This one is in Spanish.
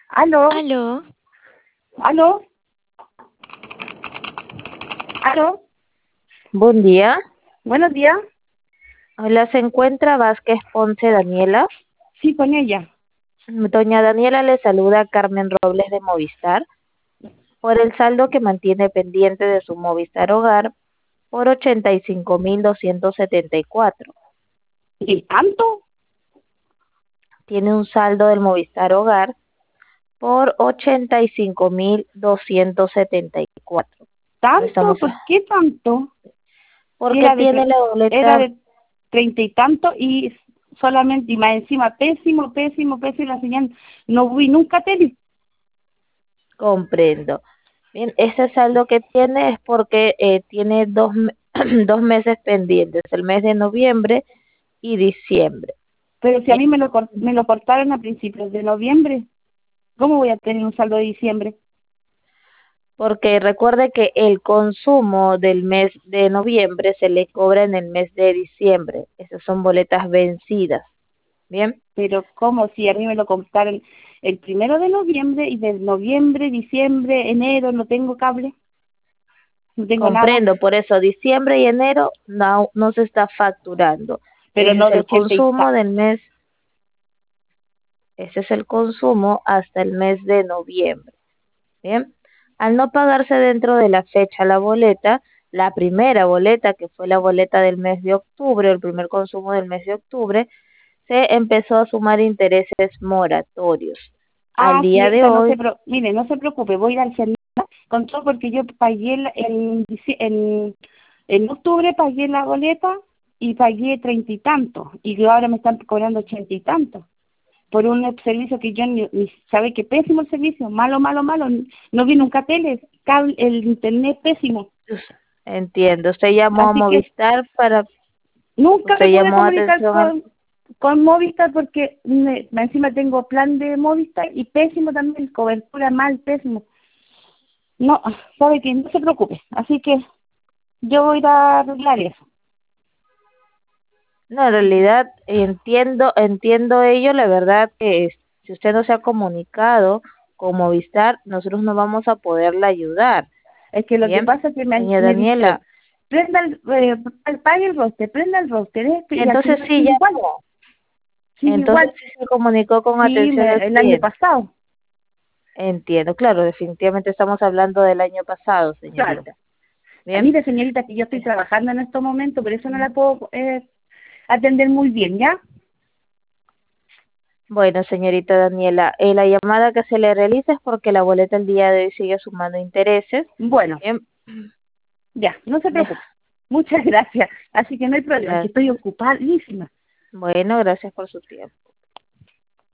Aló, Aló, aló, aló. buen día. Buenos días. Hola, ¿se encuentra Vázquez Ponce Daniela? Sí, con ella. Doña Daniela le saluda Carmen Robles de Movistar por el saldo que mantiene pendiente de su Movistar Hogar por 85.274. ¿Y tanto? Tiene un saldo del Movistar Hogar por 85.274. No ¿Tanto? estamos, ¿Por qué tanto? Si porque tiene la era boleta. de 30 y tanto y solamente, y más encima, pésimo, pésimo, pésimo la señal. No vi nunca tele. Comprendo. Bien, ese saldo que tiene es porque tiene dos meses pendientes, el mes de noviembre y diciembre. Pero si a Bien, mí me lo cortaron a principios de noviembre, ¿cómo voy a tener un saldo de diciembre? porque recuerde que el consumo del mes de noviembre se le cobra en el mes de diciembre. Esas son boletas vencidas. Bien, Pero ¿cómo si a mí me lo cortaron el 1 de noviembre y de noviembre, diciembre, enero no tengo cable? No tengo nada. comprendo, por eso diciembre y enero no se está facturando. Pero Ese es no de el 80 y consumo tanto. del mes, ese es el consumo hasta el mes de noviembre. Bien, al no pagarse dentro de la fecha la boleta, la primera boleta, que fue la boleta del mes de octubre, el primer consumo del mes de octubre, se empezó a sumar intereses moratorios. Al Ah, sí, día de esa hoy, mire, no se preocupe, voy a ir al centro con todo porque yo pagué en octubre pagué la boleta y pagué 30 y tanto, y yo ahora me están cobrando 80 y tanto por un servicio que yo ni sabe que pésimo el servicio, malo, malo, malo, no vi nunca tele, cable, el internet pésimo, pues, entiendo, usted llamó a así que Movistar para, nunca me usted pude llamó comunicar atención al, con Movistar porque encima tengo plan de Movistar y pésimo también, cobertura mal, pésimo. No, sabe que no se preocupe, así que yo voy a ir a arreglar eso. no, en realidad entiendo ello, la verdad que si usted no se ha comunicado con Movistar, nosotros no vamos a poderla ayudar. Es que lo que Bien, pasa es que doña me dijeron, Daniela, prenda pague el roster, esto, y al entonces final sí sigue igual, llamó, sigue entonces igual. sí se comunicó con Sí, atención al el año cliente. pasado, Entiendo, claro, definitivamente estamos hablando del año pasado, claro. señorita. Bien. Mire, señorita, que yo estoy Eh, trabajando en estos momentos, por eso no la puedo atender muy bien, ¿ya? Bueno, señorita Daniela, la llamada que se le realiza es porque la boleta el día de hoy sigue sumando intereses. Bueno, Bien, ya, no se de- preocupe. Muchas gracias. Así que no hay problema, que estoy gracias. ocupadísima. Bueno, gracias por su tiempo.